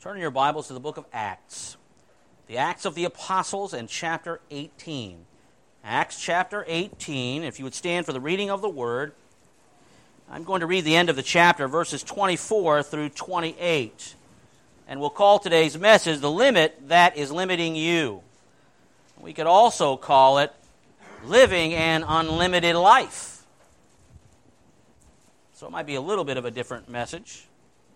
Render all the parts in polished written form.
Turn your Bibles to the book of Acts. The Acts of the Apostles and chapter 18. Acts chapter 18, if you would stand for the reading of the Word. I'm going to read the end of the chapter, verses 24 through 28. And we'll call today's message, The Limit That Is Limiting You. We could also call it, Living an Unlimited Life. So it might be a little bit of a different message.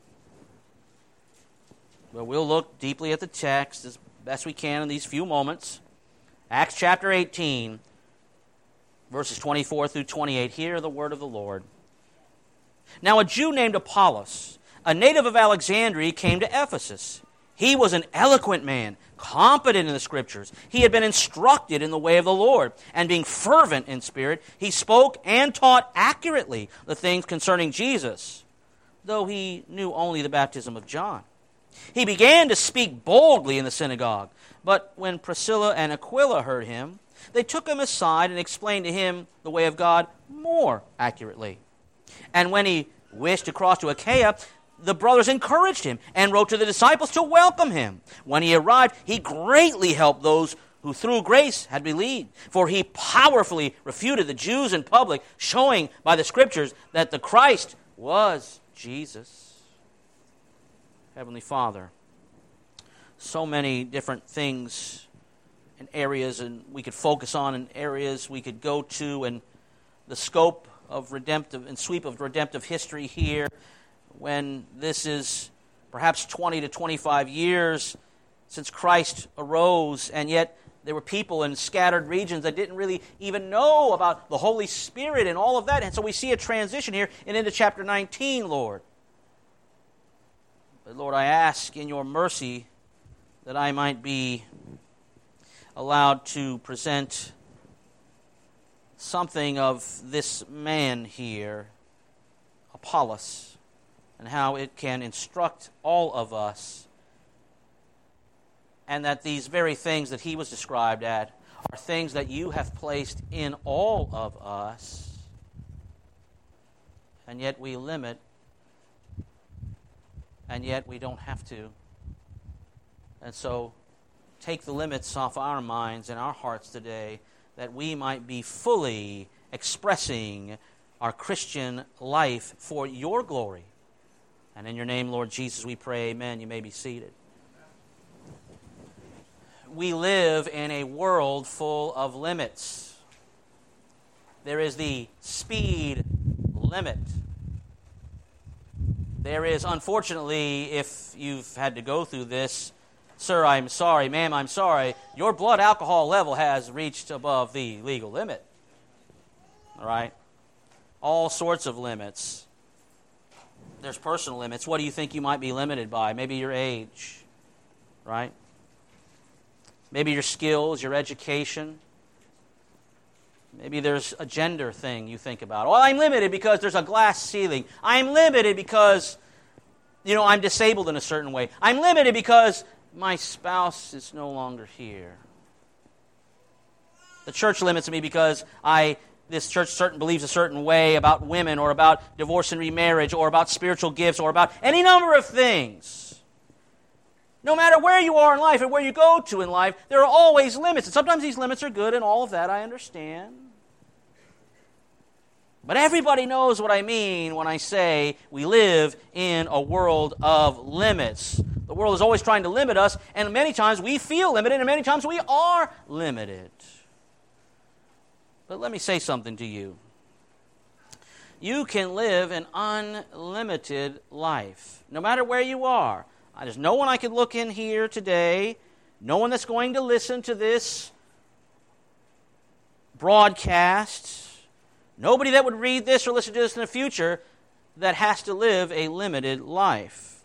But we'll look deeply at the text as best we can in these few moments. Acts chapter 18, verses 24 through 28. Hear the word of the Lord. Now a Jew named Apollos, a native of Alexandria, came to Ephesus. He was an eloquent man, competent in the Scriptures. He had been instructed in the way of the Lord, and being fervent in spirit, he spoke and taught accurately the things concerning Jesus, though he knew only the baptism of John. He began to speak boldly in the synagogue, but when Priscilla and Aquila heard him, they took him aside and explained to him the way of God more accurately. And when he wished to cross to Achaia, the brothers encouraged him and wrote to the disciples to welcome him. When he arrived, he greatly helped those who through grace had believed, for he powerfully refuted the Jews in public, showing by the Scriptures that the Christ was Jesus. Heavenly Father, so many different things and areas and we could focus on and areas we could go to, and the scope of redemptive and sweep of redemptive history here, when this is perhaps 20 to 25 years since Christ arose, and yet there were people in scattered regions that didn't really even know about the Holy Spirit and all of that. And so we see a transition here and into chapter 19, Lord. But Lord, I ask in your mercy that I might be allowed to present something of this man here, Apollos, and how it can instruct all of us, and that these very things that he was described at are things that you have placed in all of us, and yet we limit, and yet we don't have to. And so take the limits off our minds and our hearts today, that we might be fully expressing our Christian life for your glory. And in your name, Lord Jesus, we pray, amen. You may be seated. We live in a world full of limits. There is the speed limit. There is, unfortunately, if you've had to go through this, sir, I'm sorry, ma'am, I'm sorry, your blood alcohol level has reached above the legal limit. All right? All sorts of limits. There's personal limits. What do you think you might be limited by? Maybe your age, right? Maybe your skills, your education. Maybe there's a gender thing you think about. Well, I'm limited because there's a glass ceiling. I'm limited because, I'm disabled in a certain way. I'm limited because my spouse is no longer here. The church limits me because this church believes a certain way about women, or about divorce and remarriage, or about spiritual gifts, or about any number of things. No matter where you are in life and where you go to in life, there are always limits. And sometimes these limits are good, and all of that I understand. But everybody knows what I mean when I say we live in a world of limits. The world is always trying to limit us, and many times we feel limited, and many times we are limited. But let me say something to you. You can live an unlimited life, no matter where you are. There's no one I could look in here today, no one that's going to listen to this broadcast, nobody that would read this or listen to this in the future that has to live a limited life.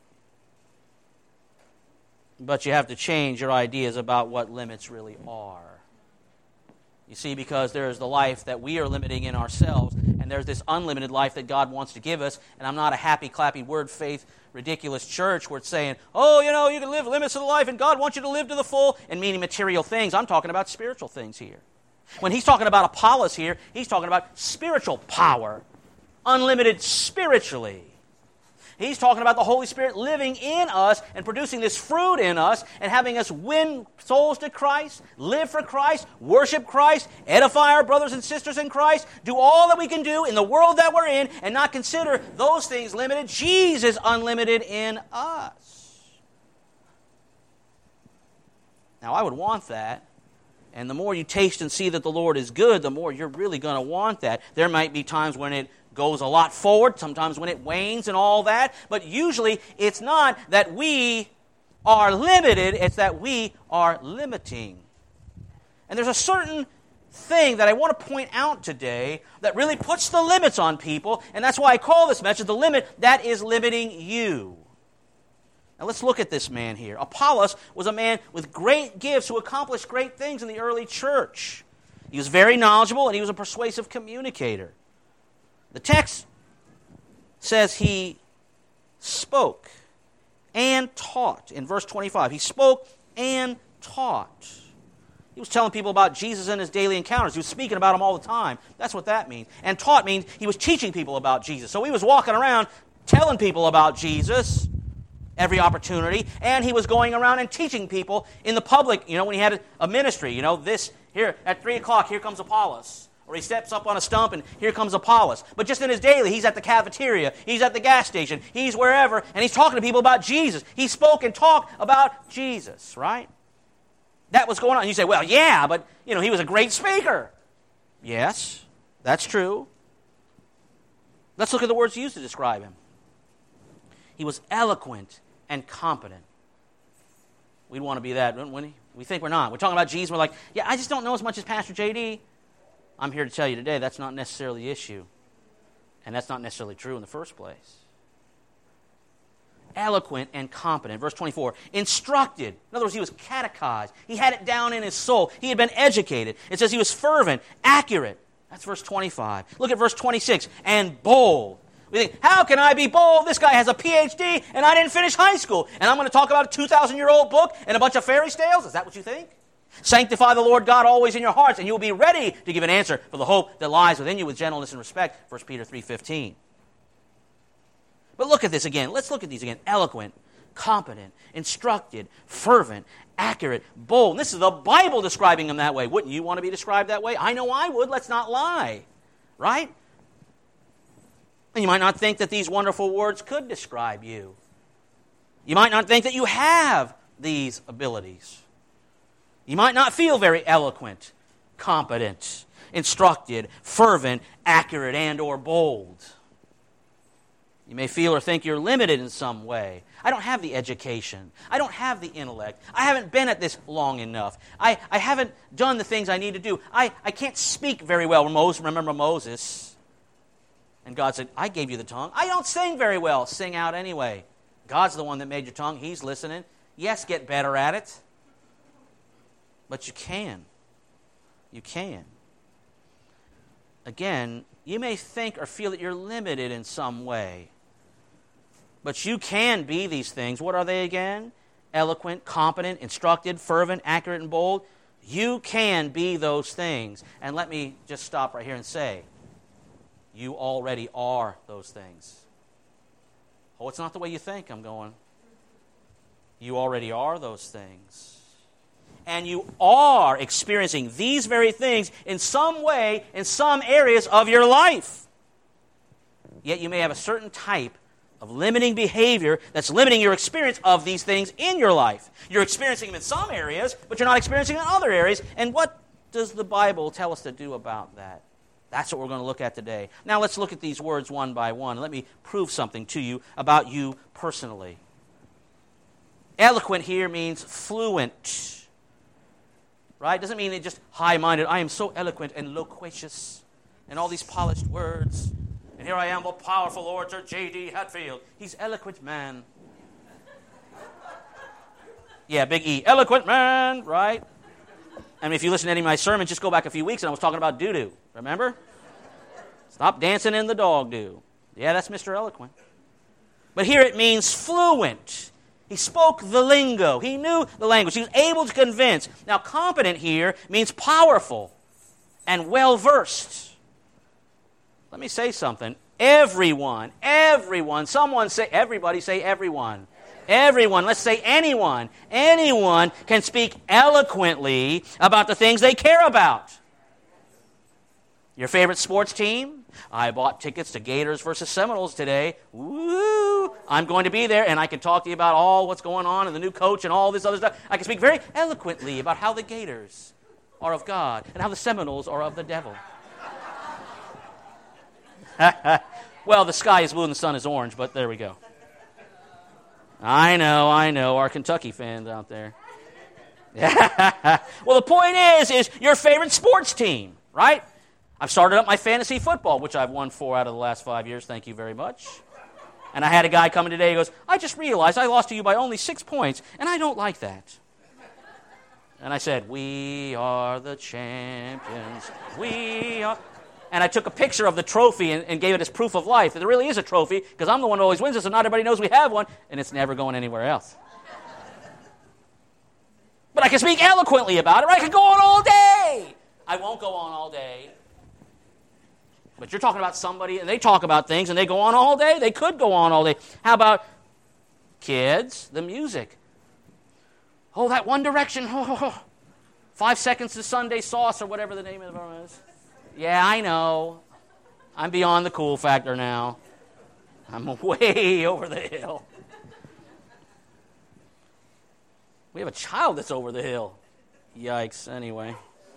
But you have to change your ideas about what limits really are. You see, because there's the life that we are limiting in ourselves, and there's this unlimited life that God wants to give us. And I'm not a happy, clappy, word faith, ridiculous church where it's saying, you can live limits of the life, and God wants you to live to the full, and meaning material things. I'm talking about spiritual things here. When he's talking about Apollos here, he's talking about spiritual power, unlimited spiritually. He's talking about the Holy Spirit living in us and producing this fruit in us and having us win souls to Christ, live for Christ, worship Christ, edify our brothers and sisters in Christ, do all that we can do in the world that we're in and not consider those things limited. Jesus unlimited in us. Now, I would want that. And the more you taste and see that the Lord is good, the more you're really going to want that. There might be times when it goes a lot forward, sometimes when it wanes and all that, but usually it's not that we are limited, it's that we are limiting. And there's a certain thing that I want to point out today that really puts the limits on people, and that's why I call this message the limit that is limiting you. Now let's look at this man here. Apollos was a man with great gifts who accomplished great things in the early church. He was very knowledgeable and he was a persuasive communicator. The text says he spoke and taught. In verse 25, he spoke and taught. He was telling people about Jesus in his daily encounters. He was speaking about him all the time. That's what that means. And taught means he was teaching people about Jesus. So he was walking around telling people about Jesus every opportunity, and he was going around and teaching people in the public, when he had a ministry. This here at 3 o'clock, here comes Apollos. Or he steps up on a stump and here comes Apollos. But just in his daily, he's at the cafeteria, he's at the gas station, he's wherever, and he's talking to people about Jesus. He spoke and talked about Jesus, right? That was going on. And you say, well, yeah, but, he was a great speaker. Yes, that's true. Let's look at the words used to describe him. He was eloquent and competent. We'd want to be that, wouldn't we? We think we're not. We're talking about Jesus, we're like, yeah, I just don't know as much as Pastor J.D. I'm here to tell you today that's not necessarily the issue. And that's not necessarily true in the first place. Eloquent and competent. Verse 24, instructed. In other words, he was catechized. He had it down in his soul. He had been educated. It says he was fervent, accurate. That's verse 25. Look at verse 26, and bold. We think, how can I be bold? This guy has a PhD and I didn't finish high school. And I'm going to talk about a 2,000-year-old book and a bunch of fairy tales? Is that what you think? Sanctify the Lord God always in your hearts, and you will be ready to give an answer for the hope that lies within you with gentleness and respect. 1 Peter 3:15. But look at this again. Let's look at these again. Eloquent, competent, instructed, fervent, accurate, bold. This is the Bible describing him that way. Wouldn't you want to be described that way? I know I would. Let's not lie. Right? And you might not think that these wonderful words could describe you. You might not think that you have these abilities. You might not feel very eloquent, competent, instructed, fervent, accurate, and or bold. You may feel or think you're limited in some way. I don't have the education. I don't have the intellect. I haven't been at this long enough. I haven't done the things I need to do. I can't speak very well. Remember Moses? And God said, I gave you the tongue. I don't sing very well. Sing out anyway. God's the one that made your tongue. He's listening. Yes, get better at it. But you can. You can. Again, you may think or feel that you're limited in some way. But you can be these things. What are they again? Eloquent, competent, instructed, fervent, accurate, and bold. You can be those things. And let me just stop right here and say, you already are those things. Oh, it's not the way you think. I'm going. You already are those things. And you are experiencing these very things in some way, in some areas of your life. Yet you may have a certain type of limiting behavior that's limiting your experience of these things in your life. You're experiencing them in some areas, but you're not experiencing them in other areas. And what does the Bible tell us to do about that? That's what we're going to look at today. Now let's look at these words one by one. Let me prove something to you about you personally. Eloquent here means fluent. Right? Doesn't mean it just high-minded. I am so eloquent and loquacious and all these polished words. And here I am, a powerful orator, J.D. Hatfield. He's eloquent man. Yeah, big E. Eloquent man, right? I mean, if you listen to any of my sermons, just go back a few weeks and I was talking about doo-doo. Remember? Stop dancing in the dog do. Yeah, that's Mr. Eloquent. But here it means fluent. He spoke the lingo. He knew the language. He was able to convince. Now, competent here means powerful and well-versed. Let me say something. Everyone. Someone say, everybody say everyone. Everyone. Let's say anyone. Anyone can speak eloquently about the things they care about. Your favorite sports team? I bought tickets to Gators versus Seminoles today. Woo! I'm going to be there, and I can talk to you about all what's going on and the new coach and all this other stuff. I can speak very eloquently about how the Gators are of God and how the Seminoles are of the devil. Well, the sky is blue and the sun is orange, but there we go. I know, our Kentucky fans out there. Well, the point is your favorite sports team, right? I've started up my fantasy football, which I've won 4 out of the last 5 years. Thank you very much. And I had a guy come in today, he goes, I just realized I lost to you by only 6 points, and I don't like that. And I said, we are the champions. We are. And I took a picture of the trophy and gave it as proof of life. There really is a trophy, because I'm the one who always wins it, so not everybody knows we have one, and it's never going anywhere else. But I can speak eloquently about it, right? I could go on all day. I won't go on all day. But you're talking about somebody, and they talk about things, and they go on all day. They could go on all day. How about kids? The music. Oh, that One Direction. 5 seconds to Sunday sauce, or whatever the name of the program is. Yeah, I know. I'm beyond the cool factor now. I'm way over the hill. We have a child that's over the hill. Yikes, anyway.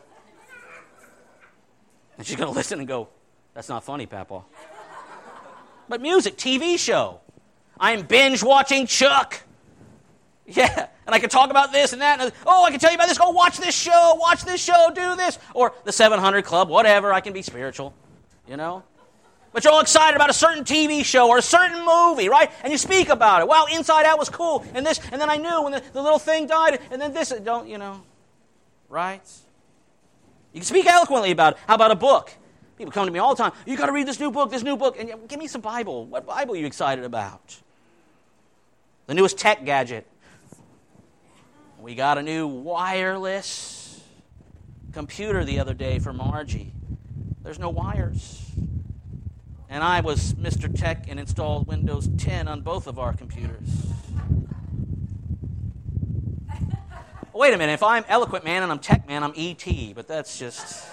And she's going to listen and go, that's not funny, Papa. But music, TV show. I'm binge watching Chuck. Yeah, and I can talk about this and that. And, I can tell you about this. Go watch this show, do this. Or the 700 Club, whatever. I can be spiritual, But you're all excited about a certain TV show or a certain movie, right? And you speak about it. Wow, Inside Out was cool. And this, and then I knew when the little thing died. And then this, right? You can speak eloquently about it. How about a book? People come to me all the time. You got to read this new book. And give me some Bible. What Bible are you excited about? The newest tech gadget. We got a new wireless computer the other day for Margie. There's no wires. And I was Mr. Tech and installed Windows 10 on both of our computers. Wait a minute. If I'm eloquent man and I'm tech man, I'm E.T. But that's just...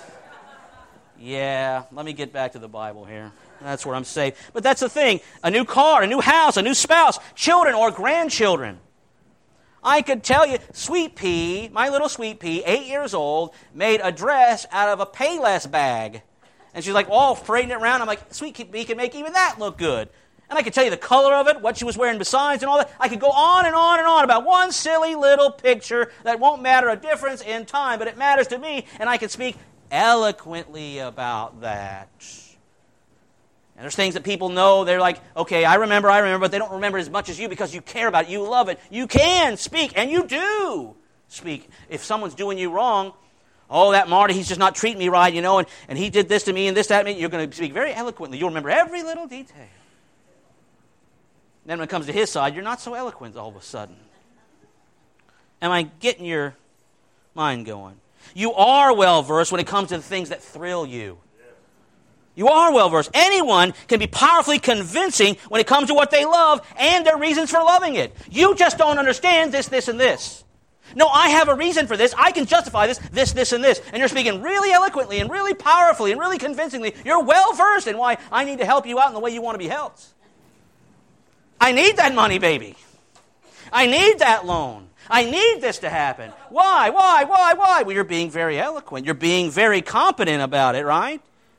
Yeah, let me get back to the Bible here. That's where I'm safe. But that's the thing. A new car, a new house, a new spouse, children or grandchildren. I could tell you, Sweet Pea, my little Sweet Pea, 8 years old, made a dress out of a Payless bag. And she's like, parading it around. I'm like, Sweet Pea can make even that look good. And I could tell you the color of it, what she was wearing besides, and all that. I could go on and on and on about one silly little picture that won't matter a difference in time, but it matters to me, and I can speak eloquently about that. And there's things that people know, they're like, okay, I remember, but they don't remember as much as you because you care about it, you love it. You can speak, and you do speak. If someone's doing you wrong, that Marty, he's just not treating me right, and he did this to me and this, that, to me. You're going to speak very eloquently. You'll remember every little detail. Then when it comes to his side, you're not so eloquent all of a sudden. Am I getting your mind going? You are well-versed when it comes to the things that thrill you. You are well-versed. Anyone can be powerfully convincing when it comes to what they love and their reasons for loving it. You just don't understand this, and this. No, I have a reason for this. I can justify this, and this. And you're speaking really eloquently and really powerfully and really convincingly. You're well-versed in why I need to help you out in the way you want to be helped. I need that money, baby. I need that loan. I need this to happen. Why? Well, you're being very eloquent. You're being very competent about it, right?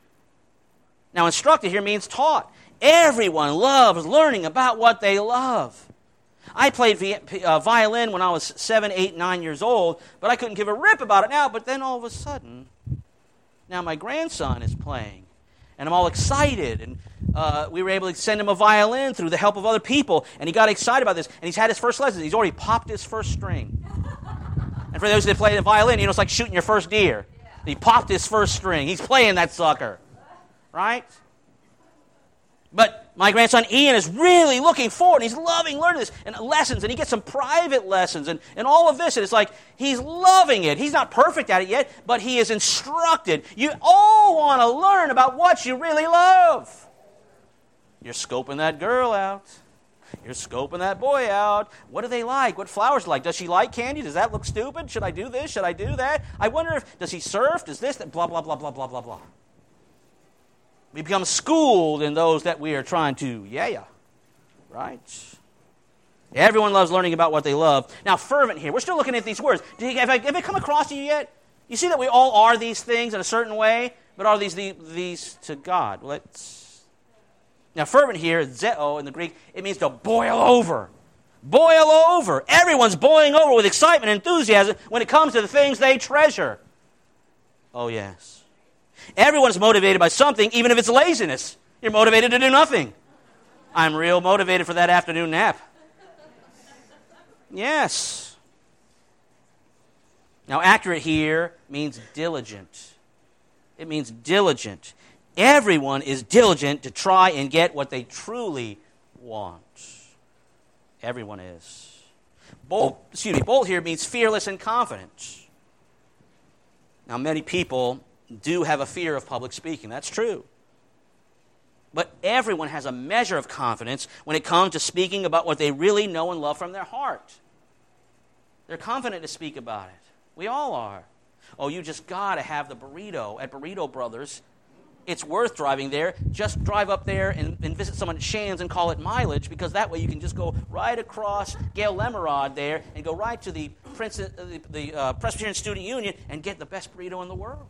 Now, instructed here means taught. Everyone loves learning about what they love. I played violin when I was 7, 8, 9 years old, but I couldn't give a rip about it now. But then all of a sudden, now my grandson is playing, and I'm all excited. And we were able to send him a violin through the help of other people, and he got excited about this. And he's had his first lessons. He's already popped his first string. And for those that play the violin, it's like shooting your first deer. He popped his first string. He's playing that sucker. Right? But my grandson Ian is really looking forward. He's loving learning this and lessons, and he gets some private lessons and all of this. And it's like he's loving it. He's not perfect at it yet, but he is instructed. You all want to learn about what you really love. You're scoping that girl out. You're scoping that boy out. What do they like? What flowers like? Does she like candy? Does that look stupid? Should I do this? Should I do that? I wonder if, does he surf? Does this? Blah, blah, blah, blah, blah, blah, blah. We become schooled in those that we are trying to, right? Everyone loves learning about what they love. Now, fervent here. We're still looking at these words. Have I come across to you yet? You see that we all are these things in a certain way, but are these to God? Now, fervent here, zeo in the Greek, it means to boil over. Boil over. Everyone's boiling over with excitement and enthusiasm when it comes to the things they treasure. Oh, yes. Everyone's motivated by something, even if it's laziness. You're motivated to do nothing. I'm real motivated for that afternoon nap. Yes. Now, accurate here means diligent. It means diligent. Everyone is diligent to try and get what they truly want. Everyone is. Bold here means fearless and confident. Now, many people do have a fear of public speaking. That's true. But everyone has a measure of confidence when it comes to speaking about what they really know and love from their heart. They're confident to speak about it. We all are. Oh, you just got to have the burrito at Burrito Brothers. It's worth driving there. Just drive up there and visit someone at Shands and call it mileage, because that way you can just go right across Gail Lemerod there and go right to the Presbyterian Student Union and get the best burrito in the world.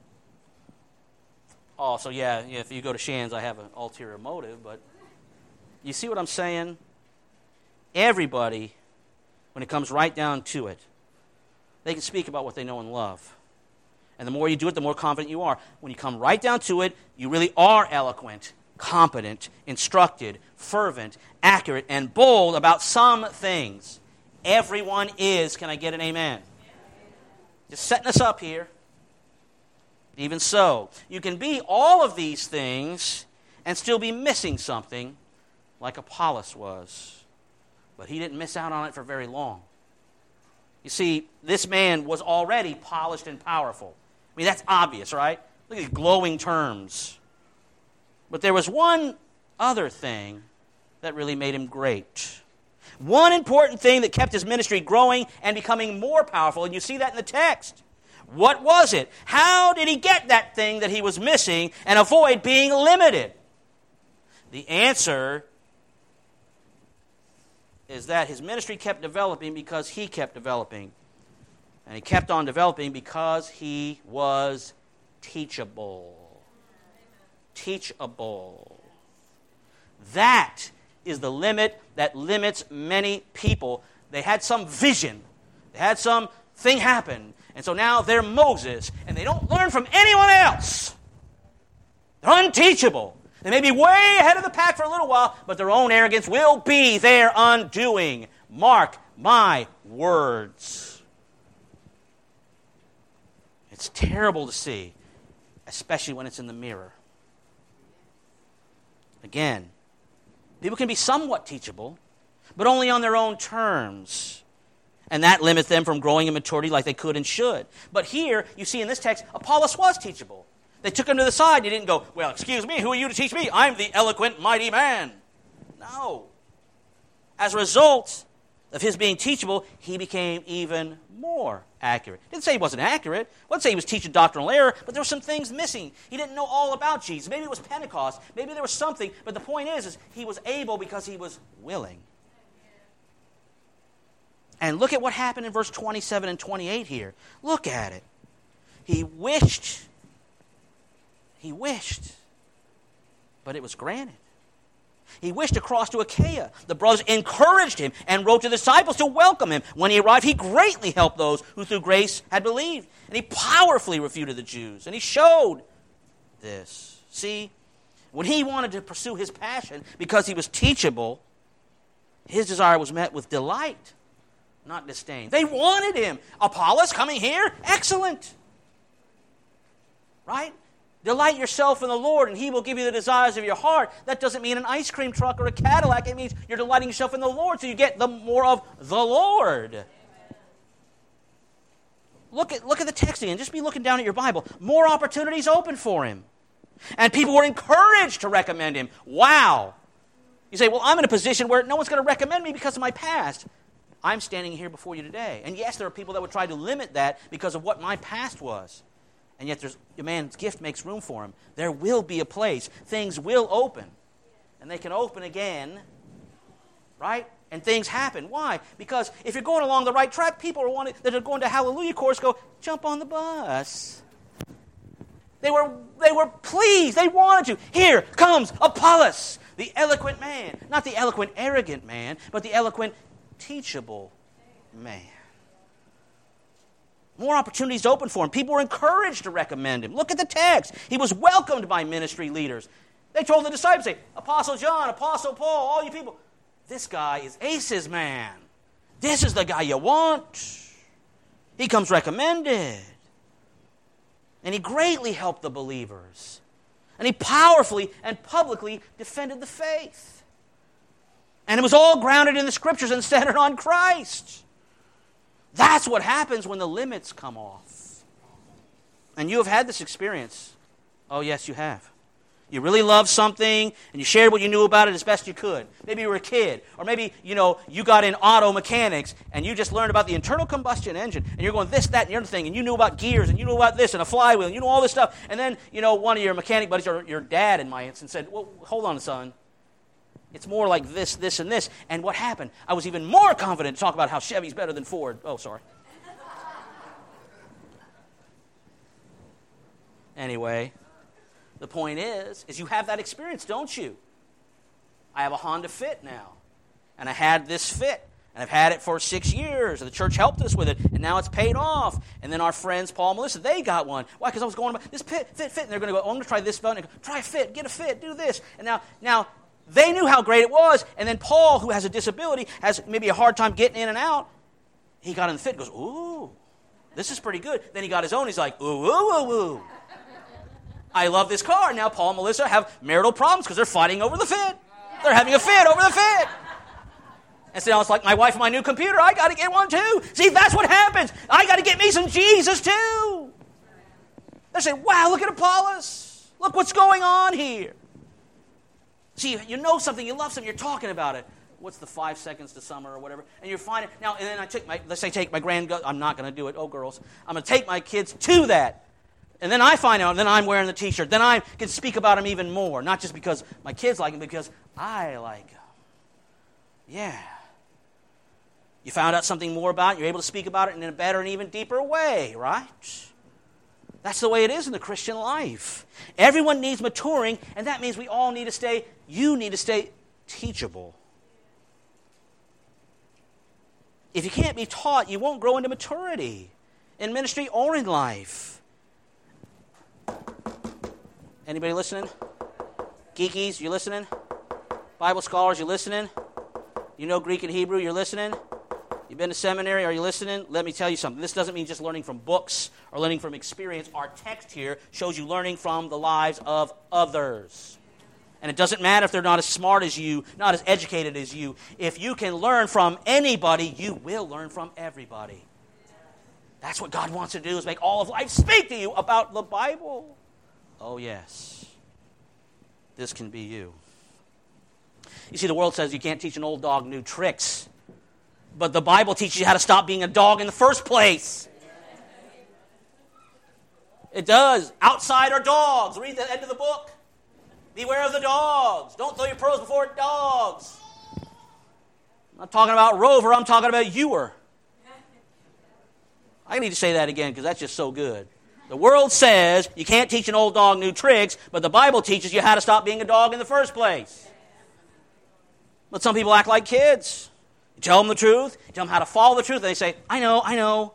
Oh, so yeah, if you go to Shands, I have an ulterior motive, but you see what I'm saying? Everybody, when it comes right down to it, they can speak about what they know and love. And the more you do it, the more confident you are. When you come right down to it, you really are eloquent, competent, instructed, fervent, accurate, and bold about some things. Everyone is. Can I get an amen? Just setting us up here. Even so, you can be all of these things and still be missing something, like Apollos was. But he didn't miss out on it for very long. You see, this man was already polished and powerful. I mean, that's obvious, right? Look at these glowing terms. But there was one other thing that really made him great. One important thing that kept his ministry growing and becoming more powerful, and you see that in the text. What was it? How did he get that thing that he was missing and avoid being limited? The answer is that his ministry kept developing because he kept developing. And he kept on developing because he was teachable. Teachable. That is the limit that limits many people. They had some vision. They had some thing happen. And so now they're Moses, and they don't learn from anyone else. They're unteachable. They may be way ahead of the pack for a little while, but their own arrogance will be their undoing. Mark my words. It's terrible to see, especially when it's in the mirror. Again, people can be somewhat teachable, but only on their own terms. And that limits them from growing in maturity like they could and should. But here, you see in this text, Apollos was teachable. They took him to the side. He didn't go, well, excuse me, who are you to teach me? I'm the eloquent, mighty man. No. As a result of his being teachable, he became even more accurate. Didn't say he wasn't accurate. Wasn't say he was teaching doctrinal error, but there were some things missing. He didn't know all about Jesus. Maybe it was Pentecost. Maybe there was something. But the point is he was able because he was willing. And look at what happened in verse 27 and 28 here. Look at it. He wished, but it was granted. He wished to cross to Achaia. The brothers encouraged him and wrote to the disciples to welcome him. When he arrived, he greatly helped those who through grace had believed. And he powerfully refuted the Jews. And he showed this. See, when he wanted to pursue his passion because he was teachable, his desire was met with delight, not disdain. They wanted him. Apollos coming here? Excellent. Right? Delight yourself in the Lord, and he will give you the desires of your heart. That doesn't mean an ice cream truck or a Cadillac. It means you're delighting yourself in the Lord, so you get the more of the Lord. Amen. Look at the text again. Just be looking down at your Bible. More opportunities open for him. And people were encouraged to recommend him. Wow. You say, well, I'm in a position where no one's going to recommend me because of my past. I'm standing here before you today. And yes, there are people that would try to limit that because of what my past was. And yet a man's gift makes room for him. There will be a place. Things will open. And they can open again, right? And things happen. Why? Because if you're going along the right track, people that are going to Hallelujah Course go, jump on the bus. They were pleased. They wanted to. Here comes Apollos, the eloquent man. Not the eloquent, arrogant man, but the eloquent, teachable man. More opportunities open for him. People were encouraged to recommend him. Look at the text. He was welcomed by ministry leaders. They told the disciples, say, Apostle John, Apostle Paul, all you people, this guy is Ace's man. This is the guy you want. He comes recommended. And he greatly helped the believers. And he powerfully and publicly defended the faith. And it was all grounded in the Scriptures and centered on Christ. That's what happens when the limits come off. And you have had this experience. Oh, yes, you have. You really loved something, and you shared what you knew about it as best you could. Maybe you were a kid, or maybe, you got in auto mechanics, and you just learned about the internal combustion engine, and you're going this, that, and the other thing, and you knew about gears, and you knew about this, and a flywheel, and you know all this stuff. And then, one of your mechanic buddies, or your dad in my instance, said, well, hold on, son. It's more like this, this, and this. And what happened? I was even more confident to talk about how Chevy's better than Ford. Oh, sorry. Anyway, the point is you have that experience, don't you? I have a Honda Fit now. And I had this Fit. And I've had it for 6 years. And the church helped us with it. And now it's paid off. And then our friends, Paul and Melissa, they got one. Why? Because I was going about this Fit. And they're going to go, oh, I'm going to try this phone. Try a Fit. Get a Fit. Do this. And now they knew how great it was. And then Paul, who has a disability, has maybe a hard time getting in and out. He got in the Fit and goes, ooh, this is pretty good. Then he got his own. He's like, ooh, ooh, ooh, ooh. I love this car. Now Paul and Melissa have marital problems because they're fighting over the Fit. They're having a fit over the Fit. And so now it's like my wife and my new computer. I got to get one too. See, that's what happens. I got to get me some Jesus too. They say, wow, look at Apollos. Look what's going on here. See, you know something, you love something, you're talking about it. What's the 5 seconds to summer or whatever? And you're finding, now, and then I take take my I'm not going to do it, oh girls. I'm going to take my kids to that. And then I find out, then I'm wearing the t-shirt. Then I can speak about them even more. Not just because my kids like them, because I like them. Yeah. You found out something more about it. You're able to speak about it in a better and even deeper way, right? That's the way it is in the Christian life. Everyone needs maturing, and that means you need to stay teachable. If you can't be taught, you won't grow into maturity in ministry or in life. Anybody listening? Geekies, you listening? Bible scholars, you listening? You know Greek and Hebrew, you're listening? You've been to seminary, are you listening? Let me tell you something. This doesn't mean just learning from books or learning from experience. Our text here shows you learning from the lives of others. And it doesn't matter if they're not as smart as you, not as educated as you. If you can learn from anybody, you will learn from everybody. That's what God wants to do, is make all of life speak to you about the Bible. Oh, yes. This can be you. You see, the world says you can't teach an old dog new tricks. But the Bible teaches you how to stop being a dog in the first place. It does. Outside are dogs. Read the end of the book. Beware of the dogs. Don't throw your pearls before dogs. I'm not talking about Rover. I'm talking about Ewer. I need to say that again because that's just so good. The world says you can't teach an old dog new tricks, but the Bible teaches you how to stop being a dog in the first place. But some people act like kids. You tell them the truth, you tell them how to follow the truth, and they say, I know.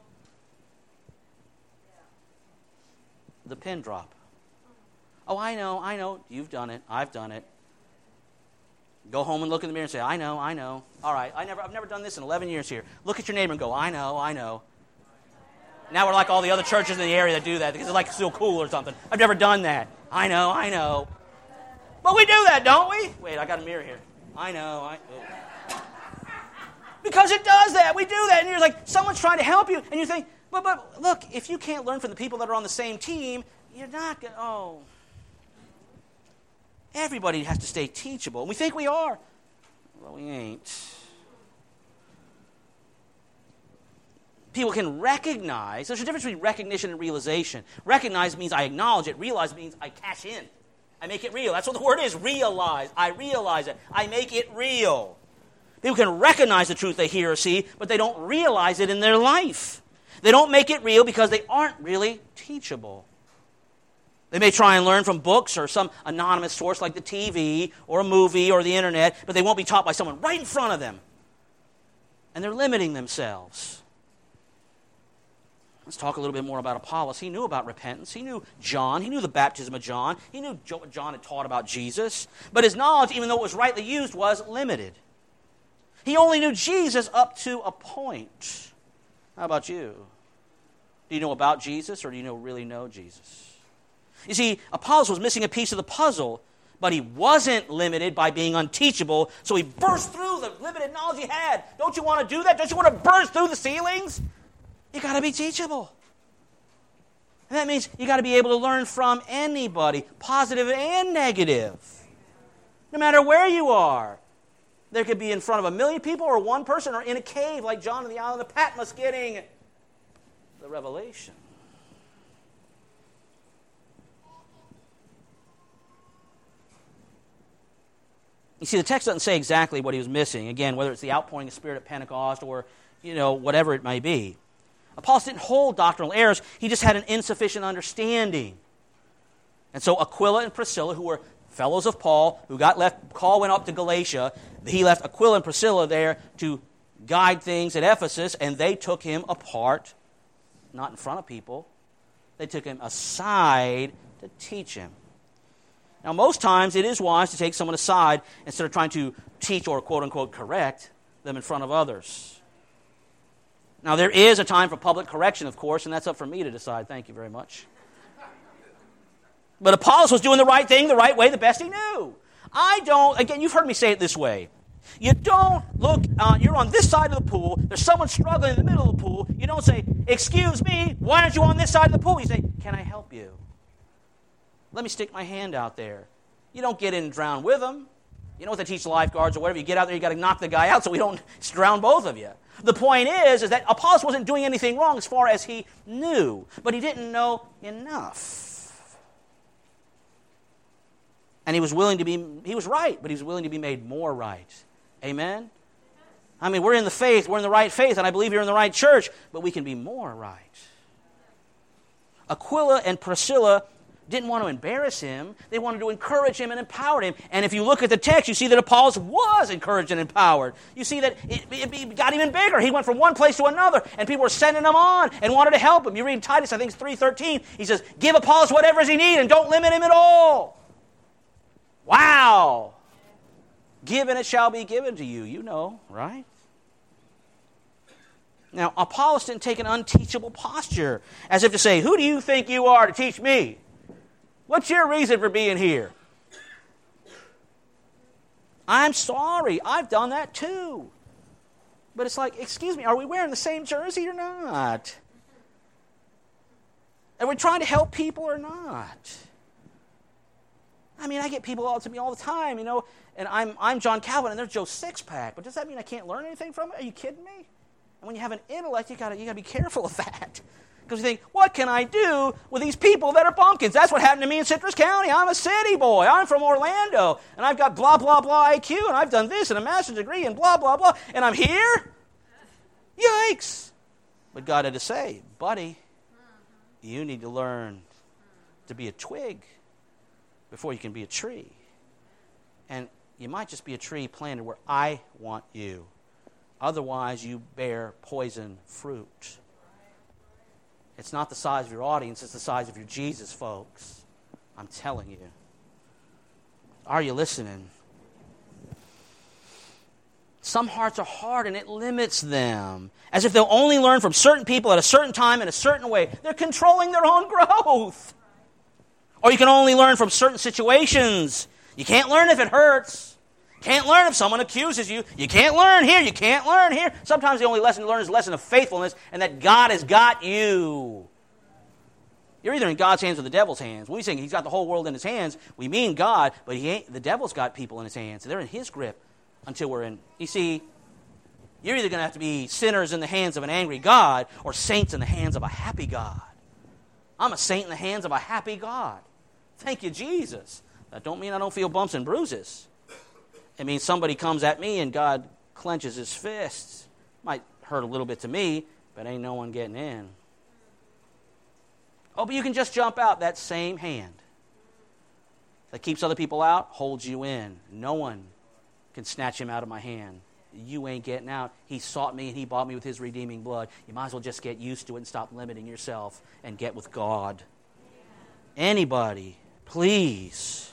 The pin drop. Oh, I know. You've done it. I've done it. Go home and look in the mirror and say, I know. All right, I've never done this in 11 years here. Look at your neighbor and go, I know. Now we're like all the other churches in the area that do that because it's like so cool or something. I've never done that. I know. But we do that, don't we? Wait, I got a mirror here. I know. Because it does that. We do that. And you're like, someone's trying to help you. And you think, but look, if you can't learn from the people that are on the same team, you're not going to, Everybody has to stay teachable. And we think we are. Well, we ain't. People can recognize. There's a difference between recognition and realization. Recognize means I acknowledge it. Realize means I cash in. I make it real. That's what the word is, realize. I realize it. I make it real. People can recognize the truth they hear or see, but they don't realize it in their life. They don't make it real because they aren't really teachable. They may try and learn from books or some anonymous source like the TV or a movie or the internet, but they won't be taught by someone right in front of them. And they're limiting themselves. Let's talk a little bit more about Apollos. He knew about repentance. He knew John. He knew the baptism of John. He knew what John had taught about Jesus. But his knowledge, even though it was rightly used, was limited. He only knew Jesus up to a point. How about you? Do you know about Jesus, or do you really know Jesus? You see, Apollos was missing a piece of the puzzle, but he wasn't limited by being unteachable, so he burst through the limited knowledge he had. Don't you want to do that? Don't you want to burst through the ceilings? You got to be teachable. And that means you got to be able to learn from anybody, positive and negative. No matter where you are. There could be in front of 1 million people or one person or in a cave like John on the island of Patmos getting the revelation. You see, the text doesn't say exactly what he was missing. Again, whether it's the outpouring of the Spirit at Pentecost or, whatever it may be. Apollos didn't hold doctrinal errors. He just had an insufficient understanding. And so Aquila and Priscilla, who were fellows of Paul, who got left, Paul went up to Galatia. He left Aquila and Priscilla there to guide things at Ephesus, and they took him apart, not in front of people. They took him aside to teach him. Now, most times it is wise to take someone aside instead of trying to teach or quote-unquote correct them in front of others. Now, there is a time for public correction, of course, and that's up for me to decide. Thank you very much. But Apollos was doing the right thing, the right way, the best he knew. Again, you've heard me say it this way. You don't look, you're on this side of the pool, there's someone struggling in the middle of the pool. You don't say, excuse me, why aren't you on this side of the pool? You say, can I help you? Let me stick my hand out there. You don't get in and drown with them. You know what they teach lifeguards or whatever. You get out there, you got to knock the guy out so we don't drown both of you. The point is that Apollos wasn't doing anything wrong as far as he knew, but he didn't know enough. And he was right, but he was willing to be made more right. Amen? I mean, we're in the faith, we're in the right faith, and I believe you're in the right church, but we can be more right. Aquila and Priscilla didn't want to embarrass him. They wanted to encourage him and empower him. And if you look at the text, you see that Apollos was encouraged and empowered. You see that it got even bigger. He went from one place to another, and people were sending him on and wanted to help him. You read in Titus, I think it's 3:13, he says, give Apollos whatever he needs and don't limit him at all. Wow. Give and it shall be given to you. You know, right? Now, Apollos didn't take an unteachable posture, as if to say, who do you think you are to teach me? What's your reason for being here? I'm sorry, I've done that too. But it's like, excuse me, are we wearing the same jersey or not? Are we trying to help people or not? I mean, I get people to me all the time, and I'm John Calvin and they're Joe Sixpack. But does that mean I can't learn anything from it? Are you kidding me? And when you have an intellect, you gotta be careful of that. Because you think, what can I do with these people that are bumpkins? That's what happened to me in Citrus County. I'm a city boy. I'm from Orlando. And I've got blah, blah, blah IQ. And I've done this and a master's degree and blah, blah, blah. And I'm here? Yikes. But God had to say, buddy, you need to learn to be a twig before you can be a tree. And you might just be a tree planted where I want you. Otherwise, you bear poison fruit. It's not the size of your audience, it's the size of your Jesus, folks. I'm telling you. Are you listening? Some hearts are hard and it limits them. As if they'll only learn from certain people at a certain time in a certain way. They're controlling their own growth. Or you can only learn from certain situations. You can't learn if it hurts. Can't learn if someone accuses you. You can't learn here. You can't learn here. Sometimes the only lesson to learn is a lesson of faithfulness and that God has got you. You're either in God's hands or the devil's hands. When we say he's got the whole world in his hands, we mean God, but the devil's got people in his hands. They're in his grip. until we're in. You see, you're either going to have to be sinners in the hands of an angry God or saints in the hands of a happy God. I'm a saint in the hands of a happy God. Thank you, Jesus. That don't mean I don't feel bumps and bruises. It means somebody comes at me and God clenches his fists. Might hurt a little bit to me, but ain't no one getting in. Oh, but you can just jump out. That same hand that keeps other people out holds you in. No one can snatch him out of my hand. You ain't getting out. He sought me and he bought me with his redeeming blood. You might as well just get used to it and stop limiting yourself and get with God. Anybody, please.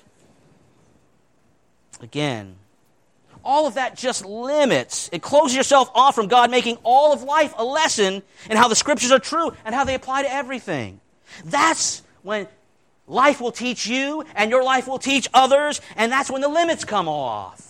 Again, all of that just limits. It closes yourself off from God making all of life a lesson in how the Scriptures are true and how they apply to everything. That's when life will teach you and your life will teach others, and that's when the limits come off.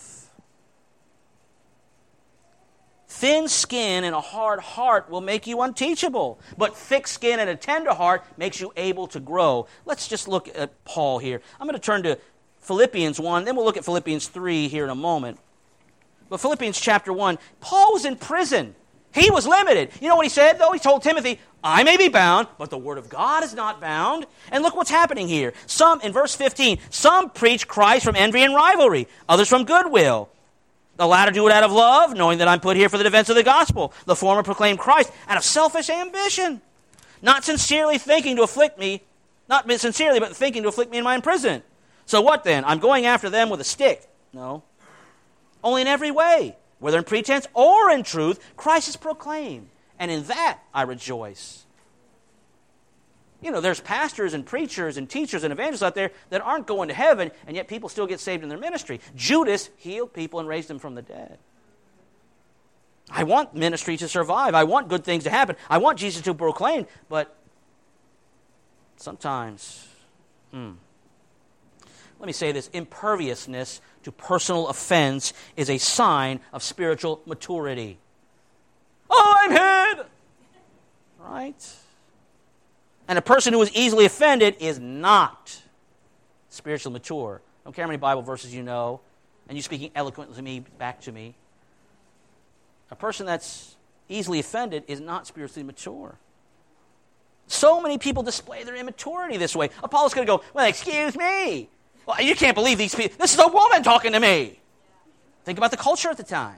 Thin skin and a hard heart will make you unteachable, but thick skin and a tender heart makes you able to grow. Let's just look at Paul here. I'm going to turn to Philippians 1, then we'll look at Philippians 3 here in a moment. But Philippians chapter 1, Paul was in prison. He was limited. You know what he said, though? He told Timothy, I may be bound, but the word of God is not bound. And look what's happening here. Some, in verse 15, some preach Christ from envy and rivalry, others from goodwill. The latter do it out of love, knowing that I'm put here for the defense of the gospel. The former proclaim Christ out of selfish ambition, not sincerely thinking to afflict me, not sincerely, but thinking to afflict me in my imprisonment. So what then? I'm going after them with a stick. No. Only in every way, whether in pretense or in truth, Christ is proclaimed. And in that I rejoice. You know, there's pastors and preachers and teachers and evangelists out there that aren't going to heaven, and yet people still get saved in their ministry. Judas healed people and raised them from the dead. I want ministry to survive. I want good things to happen. I want Jesus to proclaim, but sometimes, let me say this, imperviousness to personal offense is a sign of spiritual maturity. Oh, I'm hid! Right? And a person who is easily offended is not spiritually mature. I don't care how many Bible verses you know, and you speaking eloquently to me, back to me. A person that's easily offended is not spiritually mature. So many people display their immaturity this way. Apollos going to go, well, excuse me. Well, you can't believe these people. This is a woman talking to me. Think about the culture at the time.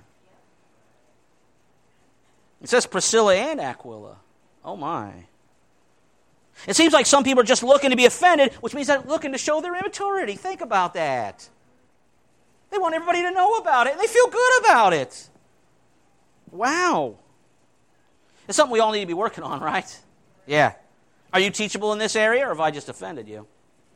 It says Priscilla and Aquila. Oh, my. It seems like some people are just looking to be offended, which means they're looking to show their immaturity. Think about that. They want everybody to know about it, and they feel good about it. Wow. It's something we all need to be working on, right? Yeah. Are you teachable in this area, or have I just offended you?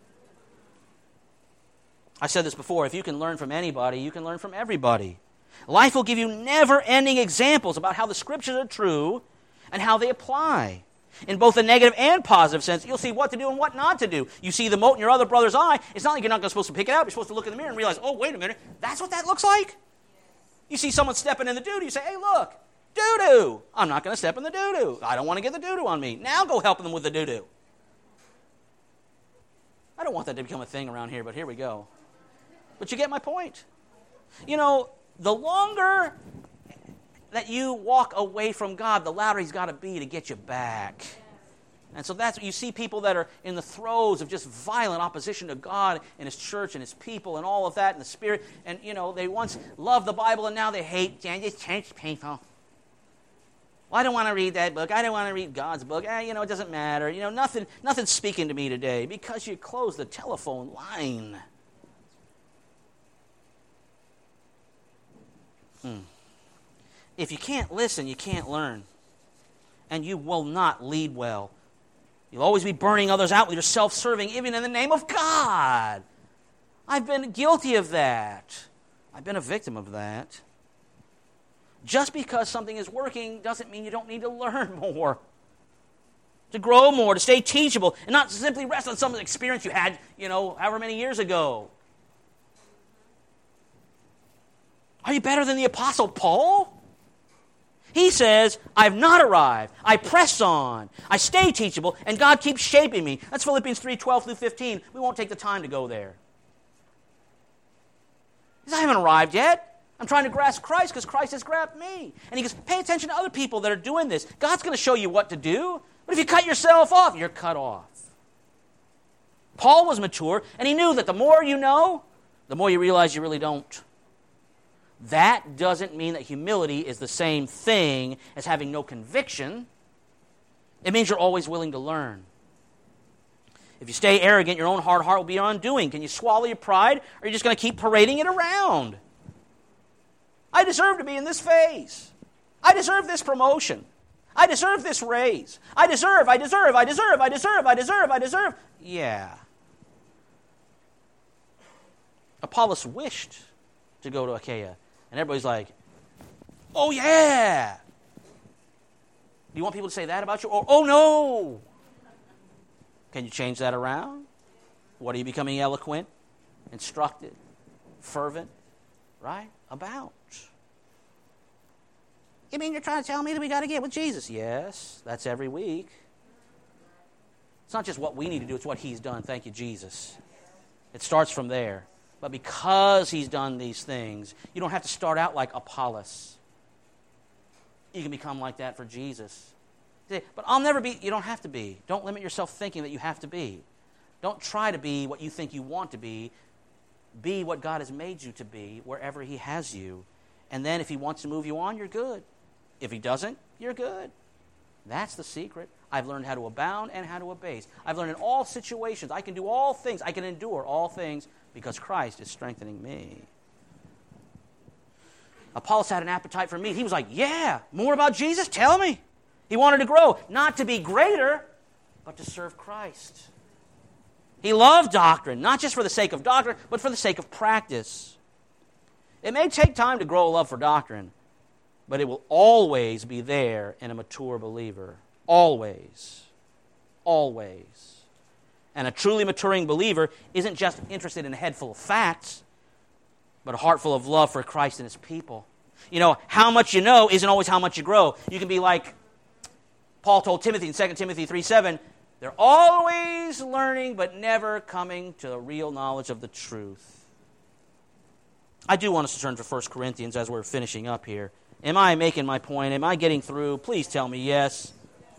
I said this before. If you can learn from anybody, you can learn from everybody. Life will give you never-ending examples about how the Scriptures are true and how they apply. In both a negative and positive sense, you'll see what to do and what not to do. You see the mote in your other brother's eye. It's not like you're not supposed to pick it up. You're supposed to look in the mirror and realize, oh, wait a minute, that's what that looks like? You see someone stepping in the doo-doo. You say, hey, look, doo-doo. I'm not going to step in the doo-doo. I don't want to get the doo-doo on me. Now go help them with the doo-doo. I don't want that to become a thing around here, but here we go. But you get my point. You know, the longer that you walk away from God, the louder He's got to be to get you back. And so that's what you see, people that are in the throes of just violent opposition to God and His church and His people and all of that and the Spirit. And, you know, they once loved the Bible and now they hate church people. Well, I don't want to read that book. I don't want to read God's book. You know, it doesn't matter. You know, nothing's speaking to me today because you closed the telephone line. If you can't listen, you can't learn. And you will not lead well. You'll always be burning others out with your self-serving, even in the name of God. I've been guilty of that. I've been a victim of that. Just because something is working doesn't mean you don't need to learn more, to grow more, to stay teachable, and not simply rest on some experience you had, you know, however many years ago. Are you better than the Apostle Paul? He says, I've not arrived. I press on. I stay teachable, and God keeps shaping me. That's Philippians 3:12 through 15. We won't take the time to go there. He says, I haven't arrived yet. I'm trying to grasp Christ because Christ has grabbed me. And he goes, pay attention to other people that are doing this. God's going to show you what to do. But if you cut yourself off, you're cut off. Paul was mature, and he knew that the more you know, the more you realize you really don't. That doesn't mean that humility is the same thing as having no conviction. It means you're always willing to learn. If you stay arrogant, your own hard heart will be your undoing. Can you swallow your pride, or are you just going to keep parading it around? I deserve to be in this phase. I deserve this promotion. I deserve this raise. I deserve. Yeah. Apollos wished to go to Achaia. And everybody's like, oh yeah. Do you want people to say that about you? Or, oh no. Can you change that around? What are you becoming eloquent, instructed, fervent, right? About? You mean you're trying to tell me that we got to get with Jesus? Yes, that's every week. It's not just what we need to do, it's what he's done. Thank you, Jesus. It starts from there. But because he's done these things, you don't have to start out like Apollos. You can become like that for Jesus. But I'll never be. You don't have to be. Don't limit yourself thinking that you have to be. Don't try to be what you think you want to be. Be what God has made you to be wherever he has you. And then if he wants to move you on, you're good. If he doesn't, you're good. That's the secret. I've learned how to abound and how to abase. I've learned in all situations. I can do all things. I can endure all things because Christ is strengthening me. Apollos had an appetite for meat. He was like, yeah, more about Jesus? Tell me. He wanted to grow, not to be greater, but to serve Christ. He loved doctrine, not just for the sake of doctrine, but for the sake of practice. It may take time to grow a love for doctrine, but it will always be there in a mature believer. Always. Always. And a truly maturing believer isn't just interested in a head full of facts, but a heart full of love for Christ and his people. You know, how much you know isn't always how much you grow. You can be like Paul told Timothy in 2 Timothy 3:7, they're always learning but never coming to the real knowledge of the truth. I do want us to turn to 1 Corinthians as we're finishing up here. Am I making my point? Am I getting through? Please tell me yes.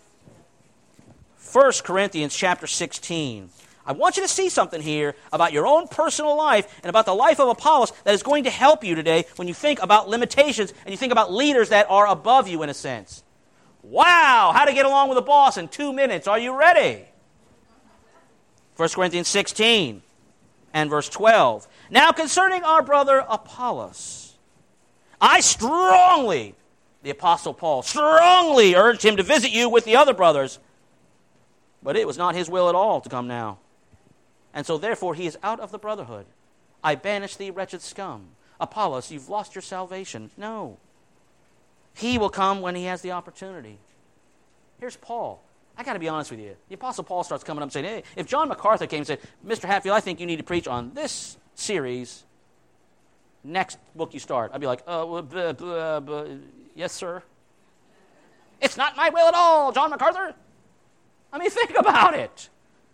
1 Corinthians chapter 16. I want you to see something here about your own personal life and about the life of Apollos that is going to help you today when you think about limitations and you think about leaders that are above you in a sense. Wow, how to get along with a boss in 2 minutes. Are you ready? 1 Corinthians 16 and verse 12. Now concerning our brother Apollos, I strongly, the Apostle Paul, strongly urged him to visit you with the other brothers, but it was not his will at all to come now. And so therefore he is out of the brotherhood. I banish thee, wretched scum. Apollos, you've lost your salvation. No. He will come when he has the opportunity. Here's Paul. I got to be honest with you. The Apostle Paul starts coming up and saying, hey, if John MacArthur came and said, Mr. Hatfield, I think you need to preach on this series, next book you start, I'd be like, yes, sir. It's not my will at all, John MacArthur. I mean, think about it.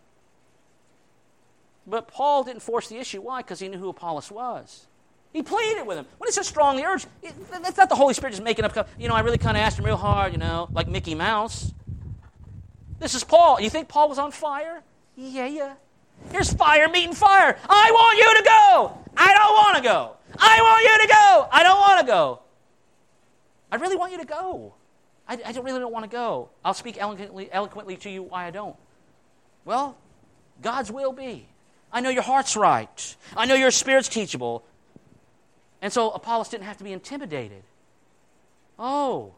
But Paul didn't force the issue. Why? Because he knew who Apollos was. He pleaded with him. When he says strongly urged, that's not the Holy Spirit just making up, I really kind of asked him real hard, like Mickey Mouse. This is Paul. You think Paul was on fire? Yeah. Here's fire meeting fire. I want you to go. I don't want to go. I want you to go. I don't want to go. I really want you to go. I really don't want to go. I'll speak eloquently to you why I don't. Well, God's will be. I know your heart's right. I know your spirit's teachable. And so Apollos didn't have to be intimidated. Oh,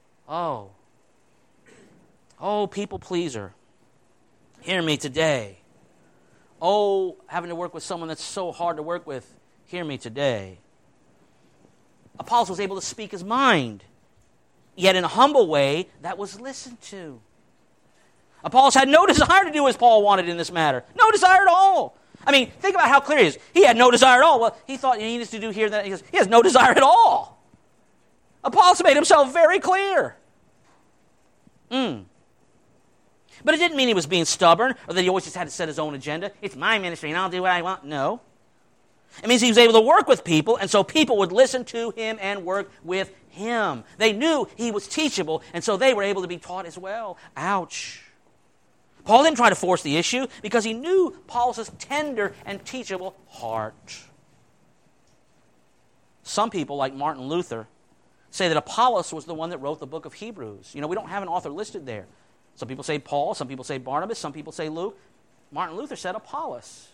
people pleaser. Hear me today. Oh, having to work with someone that's so hard to work with. Hear me today. Apollos was able to speak his mind, yet in a humble way that was listened to. Apollos had no desire to do as Paul wanted in this matter. No desire at all. I mean, think about how clear he is. He had no desire at all. Well, he thought he needed to do here and that. He has no desire at all. Apollos made himself very clear. But it didn't mean he was being stubborn or that he always just had to set his own agenda. It's my ministry and I'll do what I want. No. It means he was able to work with people, and so people would listen to him and work with him. They knew he was teachable, and so they were able to be taught as well. Ouch. Paul didn't try to force the issue because he knew Paul's tender and teachable heart. Some people, like Martin Luther, say that Apollos was the one that wrote the book of Hebrews. We don't have an author listed there. Some people say Paul, some people say Barnabas, some people say Luke. Martin Luther said Apollos.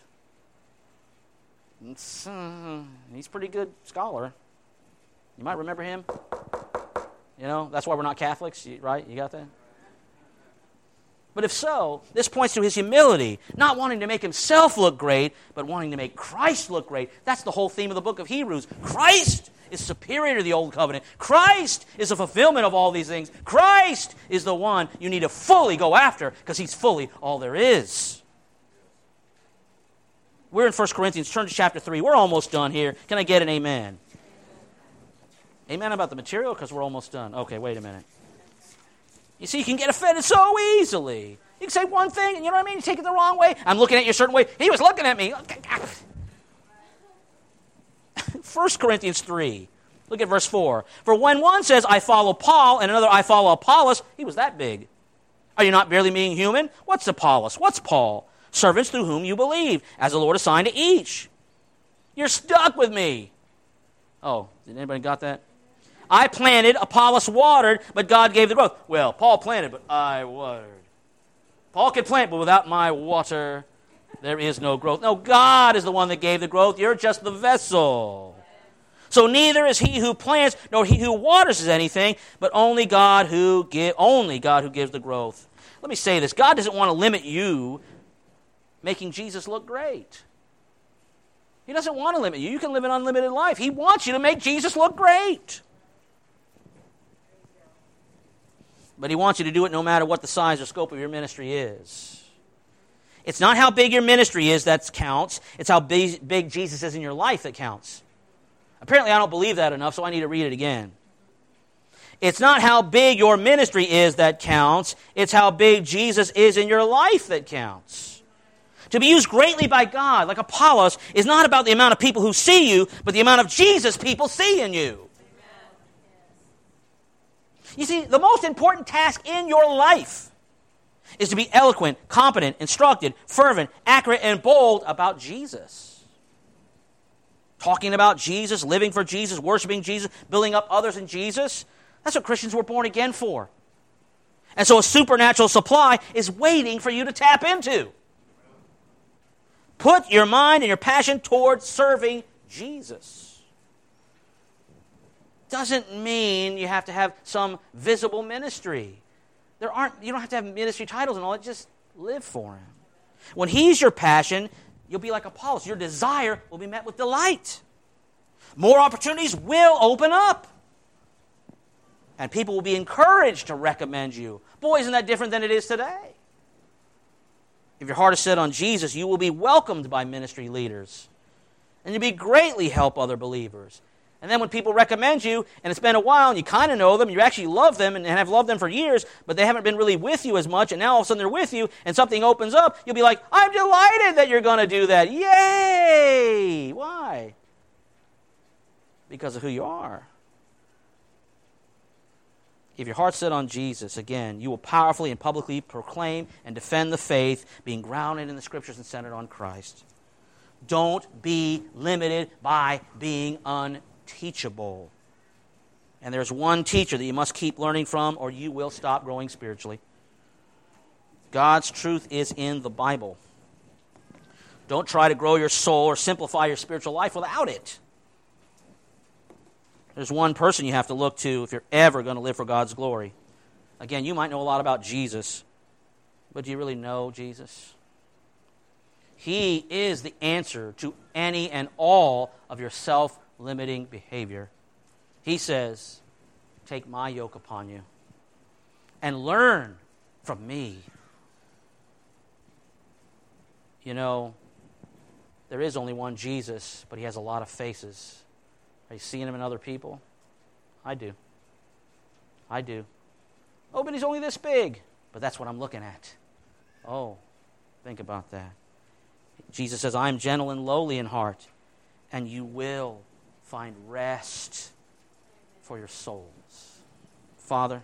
He's a pretty good scholar. You might remember him. That's why we're not Catholics, right? You got that? But if so, this points to his humility, not wanting to make himself look great, but wanting to make Christ look great. That's the whole theme of the book of Hebrews. Christ is superior to the old covenant. Christ is the fulfillment of all these things. Christ is the one you need to fully go after because he's fully all there is. We're in 1 Corinthians. Turn to chapter 3. We're almost done here. Can I get an amen? Amen about the material because we're almost done. Okay, wait a minute. You see, you can get offended so easily. You can say one thing, and you know what I mean? You take it the wrong way. I'm looking at you a certain way. He was looking at me. 1 Corinthians 3. Look at verse 4. For when one says, I follow Paul, and another, I follow Apollos, he was that big. Are you not barely being human? What's Apollos? What's Paul? Servants through whom you believe, as the Lord assigned to each. You're stuck with me. Oh, did anybody got that? I planted, Apollos watered, but God gave the growth. Well, Paul planted, but I watered. Paul could plant, but without my water, there is no growth. No, God is the one that gave the growth. You're just the vessel. So neither is he who plants nor he who waters is anything, but only God who gives the growth. Let me say this. God doesn't want to limit you making Jesus look great. He doesn't want to limit you. You can live an unlimited life. He wants you to make Jesus look great. But he wants you to do it no matter what the size or scope of your ministry is. It's not how big your ministry is that counts. It's how big Jesus is in your life that counts. Apparently I don't believe that enough, so I need to read it again. It's not how big your ministry is that counts. It's how big Jesus is in your life that counts. To be used greatly by God, like Apollos, is not about the amount of people who see you, but the amount of Jesus people see in you. You see, the most important task in your life is to be eloquent, competent, instructed, fervent, accurate, and bold about Jesus. Talking about Jesus, living for Jesus, worshiping Jesus, building up others in Jesus. That's what Christians were born again for. And so a supernatural supply is waiting for you to tap into. Put your mind and your passion towards serving Jesus. Doesn't mean you have to have some visible ministry. You don't have to have ministry titles and all that. Just live for him. When he's your passion, you'll be like Apollos. Your desire will be met with delight. More opportunities will open up. And people will be encouraged to recommend you. Boy, isn't that different than it is today? If your heart is set on Jesus, you will be welcomed by ministry leaders. And you'll be greatly help other believers. And then when people recommend you, and it's been a while, and you kind of know them, you actually love them, and have loved them for years, but they haven't been really with you as much, and now all of a sudden they're with you, and something opens up, you'll be like, I'm delighted that you're going to do that. Yay! Why? Because of who you are. If your heart's set on Jesus, again, you will powerfully and publicly proclaim and defend the faith, being grounded in the Scriptures and centered on Christ. Don't be limited by being unteachable. And there's one teacher that you must keep learning from, or you will stop growing spiritually. God's truth is in the Bible. Don't try to grow your soul or simplify your spiritual life without it. There's one person you have to look to if you're ever going to live for God's glory. Again, you might know a lot about Jesus, but do you really know Jesus? He is the answer to any and all of your self-limiting behavior. He says, take my yoke upon you and learn from me. You know, there is only one Jesus, but he has a lot of faces. Are you seeing him in other people? I do. Oh, but he's only this big. But that's what I'm looking at. Oh, think about that. Jesus says, I am gentle and lowly in heart, and you will find rest for your souls. Father,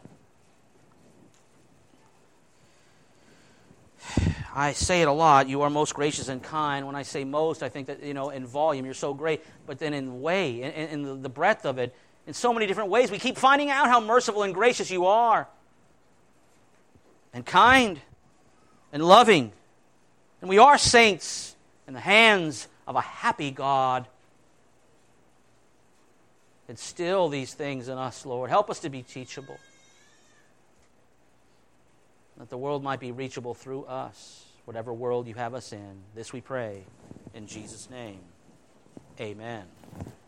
I say it a lot, you are most gracious and kind. When I say most, I think that, in volume, you're so great. But then in way, in the breadth of it, in so many different ways, we keep finding out how merciful and gracious you are. And kind and loving. And we are saints in the hands of a happy God. Instill these things in us, Lord. Help us to be teachable. That the world might be reachable through us, whatever world you have us in. This we pray in Jesus' name. Amen.